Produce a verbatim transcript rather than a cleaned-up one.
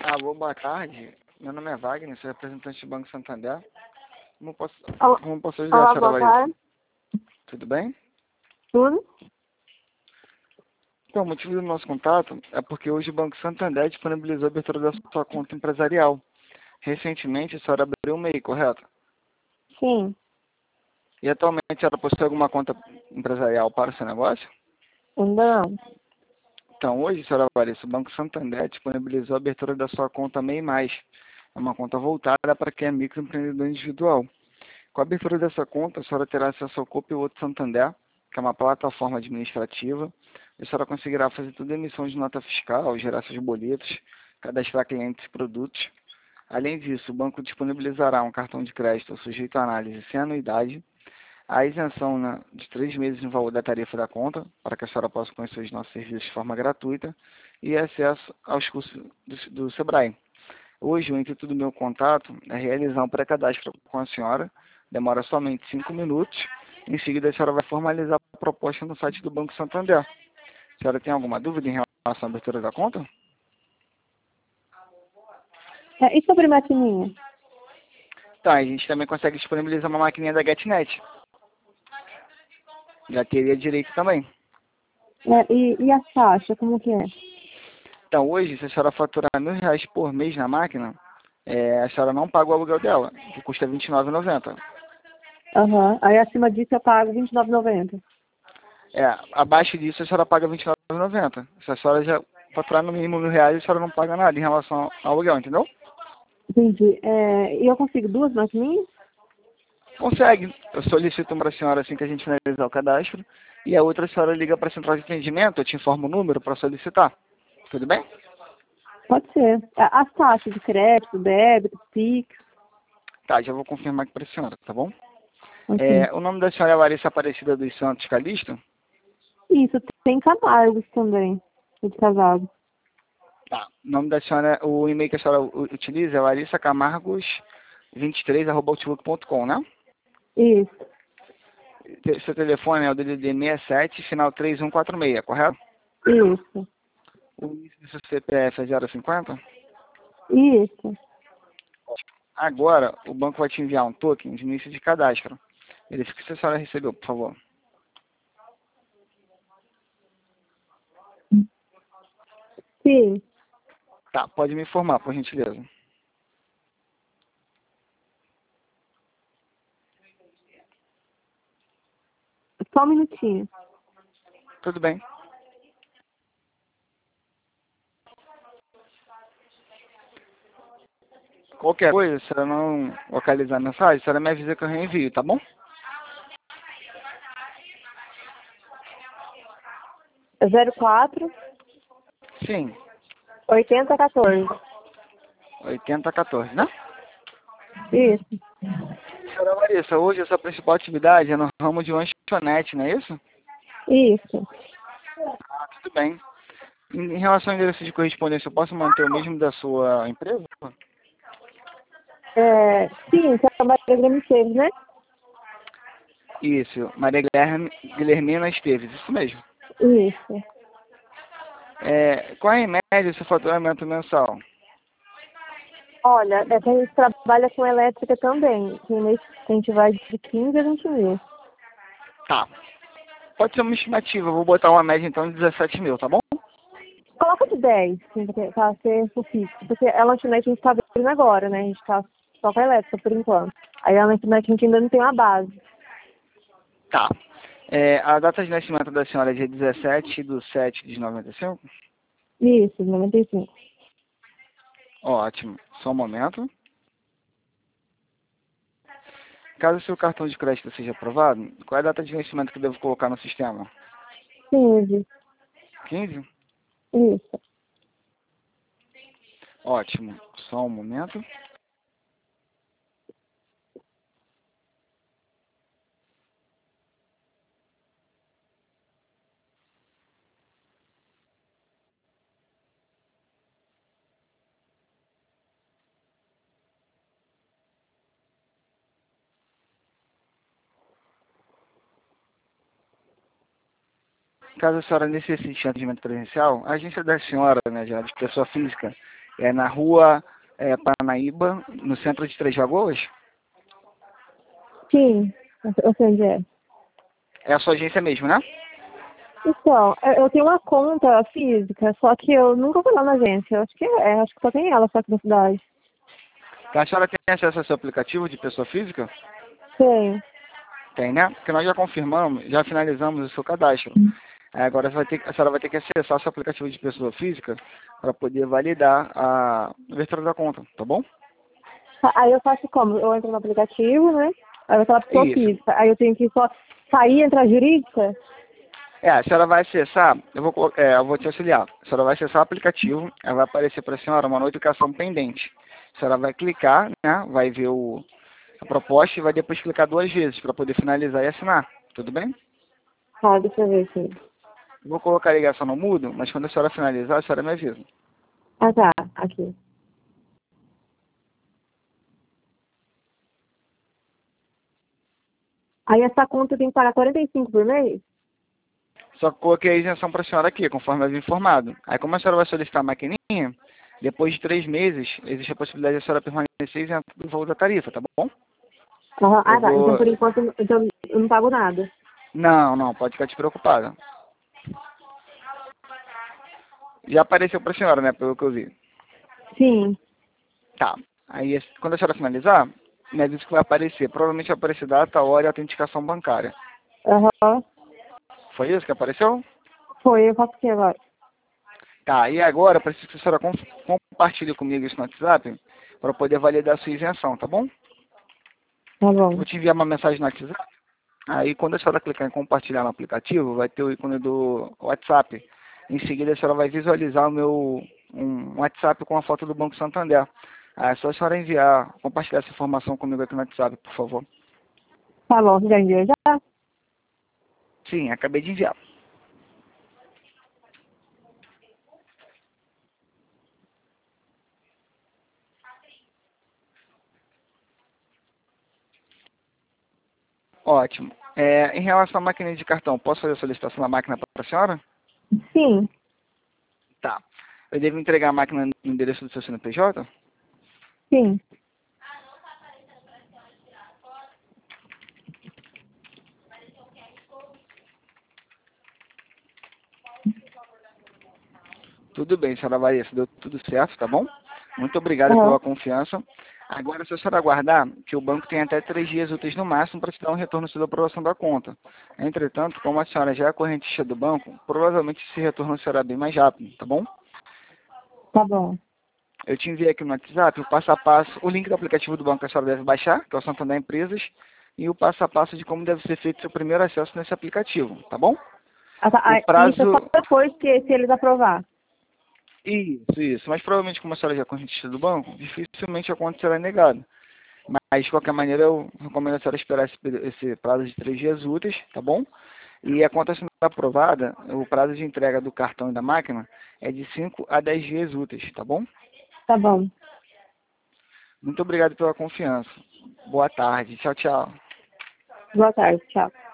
Alô, boa tarde. Meu nome é Wagner, sou representante do Banco Santander. Como posso, Olá, como posso ajudar a olá, senhora boa Larissa? tarde. Tudo bem? Tudo? Então, o motivo do nosso contato é porque hoje o Banco Santander disponibilizou a abertura da sua conta empresarial. Recentemente, a senhora abriu um M E I, correto? Sim. E atualmente a senhora possui alguma conta empresarial para o seu negócio? Ainda não. Então, hoje, senhora Larissa, o Banco Santander disponibilizou a abertura da sua conta M E I mais. É uma conta voltada para quem é microempreendedor individual. Com a abertura dessa conta, a senhora terá acesso ao Copa e Outro Santander, que é uma plataforma administrativa. A senhora conseguirá fazer toda a emissão de nota fiscal, gerar seus boletos, cadastrar clientes e produtos. Além disso, o banco disponibilizará um cartão de crédito sujeito à análise sem anuidade, a isenção né, de três meses no valor da tarifa da conta, para que a senhora possa conhecer os nossos serviços de forma gratuita, e acesso aos cursos do, do Sebrae. Hoje, o intuito do meu contato é realizar um pré-cadastro com a senhora, demora somente cinco minutos. Em seguida, a senhora vai formalizar a proposta no site do Banco Santander. A senhora tem alguma dúvida em relação à abertura da conta? É, e sobre maquininha? Tá, a gente também consegue disponibilizar uma maquininha da GetNet. Já teria direito também. É, e, e a taxa, como que é? Então, hoje, se a senhora faturar mil reais por mês na máquina, é, a senhora não paga o aluguel dela, que custa vinte e nove reais e noventa centavos. Aham. Aí acima disso eu pago vinte e nove reais e noventa centavos. É, abaixo disso a senhora paga vinte e nove reais e noventa centavos. Se a senhora já faturar no mínimo mil reais, a senhora não paga nada em relação ao aluguel, entendeu? Entendi. É, e eu consigo duas maquininhas? Consegue. Eu solicito uma para a senhora assim que a gente finalizar o cadastro. E a outra a senhora liga para a central de atendimento, eu te informo o número para solicitar. Tudo bem? Pode ser. É, as taxas de crédito, débito, Pix. Tá, já vou confirmar aqui para a senhora, tá bom? Ok. É, o nome da senhora é Larissa Aparecida dos Santos Calixto? Isso, tem Camargos também. De casado. Tá. O nome da senhora, o e-mail que a senhora u- utiliza é larissacamargos vinte e três arroba outlook ponto com, né? Isso. Te- Seu telefone é o D D D sessenta e sete, final três um quatro seis, correto? Isso. O início do seu C P F é zero cinquenta? Isso. Agora, o banco vai te enviar um token de início de cadastro. Verifique se a senhora recebeu, por favor. Sim. Tá, pode me informar, por gentileza. Só um minutinho. Tudo bem. Qualquer coisa, se ela não localizar a mensagem, a senhora me avisa que eu reenvio, tá bom? zero quatro, Sim, oitenta, quatorze. oitenta quatorze, né? Isso. Senhora Larissa, hoje a sua principal atividade é no ramo de lanchonete, não é isso? Isso. Ah, tudo bem. Em em relação ao endereço de correspondência, eu posso manter o mesmo da sua empresa? É, sim, que é a Maria Grande Esteves, né? Isso, Maria Guilherme, Guilhermina Esteves, isso mesmo. Isso. É, qual é, em média, o seu faturamento mensal? Olha, é que a gente trabalha com elétrica também. Tem mês que a gente vai de quinze a vinte mil. Tá. Pode ser uma estimativa, eu vou botar uma média então de dezessete mil, tá bom? Coloca de dez, assim, pra ser o fixo. Porque a lanchonete a gente tá abrindo agora, né? A gente tá só com a elétrica por enquanto. Aí a lanchonete a gente ainda não tem uma base. Tá. É, a data de nascimento da senhora é dia dezessete de sete de noventa e cinco? Isso, noventa e cinco. Ótimo. Só um momento. Caso o seu cartão de crédito seja aprovado, qual é a data de vencimento que eu devo colocar no sistema? quinze. quinze? Isso. Ótimo. Só um momento. Caso a senhora necessite de atendimento presencial, a agência da senhora, né, já de pessoa física, É na rua é, Paranaíba, no centro de Três Lagoas? Sim, eu sei onde é. É a sua agência mesmo, né? Então, eu eu tenho uma conta física, só que eu nunca fui lá na agência. Eu acho que é, acho que só tem ela só aqui na cidade. Tá, a senhora tem acesso ao seu aplicativo de pessoa física? Tenho. Tem, né? Porque nós já confirmamos, já finalizamos o seu cadastro. Aí agora você vai ter, a senhora vai ter que acessar o seu aplicativo de pessoa física para poder validar a abertura da conta, tá bom? Tá, aí eu faço como? Eu entro no aplicativo, né? Aí eu falo pessoa Isso. física. Aí eu tenho que só sair e entrar jurídica? É, a senhora vai acessar, eu vou, colo- é, eu vou te auxiliar. A senhora vai acessar o aplicativo, aí vai aparecer para a senhora uma notificação pendente. A senhora vai clicar, né? Vai ver o, a proposta e vai depois clicar duas vezes para poder finalizar e assinar. Tudo bem? Ah, deixa eu ver aqui. Eu vou colocar a ligação no mudo, mas quando a senhora finalizar, a senhora me avisa. Ah, tá. Aqui. Aí essa conta tem que pagar quarenta e cinco por mês? Só que coloquei a isenção para a senhora aqui, conforme eu havia informado. Aí como a senhora vai solicitar a maquininha, depois de três meses, existe a possibilidade de a senhora permanecer isenta do valor da tarifa, tá bom? Aham. Eu Ah, tá. Então, vou... por enquanto, então, eu não pago nada. Não, não, pode ficar despreocupada. Já apareceu para a senhora, né, pelo que eu vi. Sim. Tá. Aí, quando a senhora finalizar, me avisa que vai aparecer. Provavelmente vai aparecer data, hora e autenticação bancária. Aham. Foi isso que apareceu? Foi, eu faço o que agora? Tá, e agora eu preciso que a senhora com- compartilhe comigo isso no WhatsApp para poder validar a sua isenção, tá bom? Tá Eu bom. vou te enviar uma mensagem no WhatsApp. Aí quando a senhora clicar em compartilhar no aplicativo, vai ter o ícone do WhatsApp. Em seguida a senhora vai visualizar o meu um WhatsApp com a foto do Banco Santander. Aí é só a senhora enviar, compartilhar essa informação comigo aqui no WhatsApp, por favor. Tá bom, você já enviou já? Sim, acabei de enviar. Ótimo. É, em relação à máquina de cartão, posso fazer a solicitação da máquina para a senhora? Sim. Tá. Eu devo entregar a máquina no endereço do seu C N P J? Sim. Tudo bem, senhora Vanessa, deu tudo certo, tá bom? Muito obrigado Aham. pela confiança. Agora, se a senhora aguardar, que o banco tem até três dias úteis no máximo para te dar um retorno sobre a aprovação da conta. Entretanto, como a senhora já é correntista do banco, provavelmente esse retorno será bem mais rápido, tá bom? Tá bom. Eu te enviei aqui no WhatsApp o passo a passo, o link do aplicativo do banco que a senhora deve baixar, que é o Santander Empresas, e o passo a passo de como deve ser feito seu primeiro acesso nesse aplicativo, tá bom? Ah, tá. O Ah, isso é só prazo... depois que se eles aprovar. Isso, isso. Mas provavelmente, como a senhora já é correntista do banco, dificilmente a conta será negada. Mas, de qualquer maneira, eu recomendo a senhora esperar esse, peri- esse prazo de três dias úteis, tá bom? E a conta sendo aprovada, o prazo de entrega do cartão e da máquina é de cinco a dez dias úteis, tá bom? Tá bom. Muito obrigado pela confiança. Boa tarde. Tchau, tchau. Boa tarde. Tchau.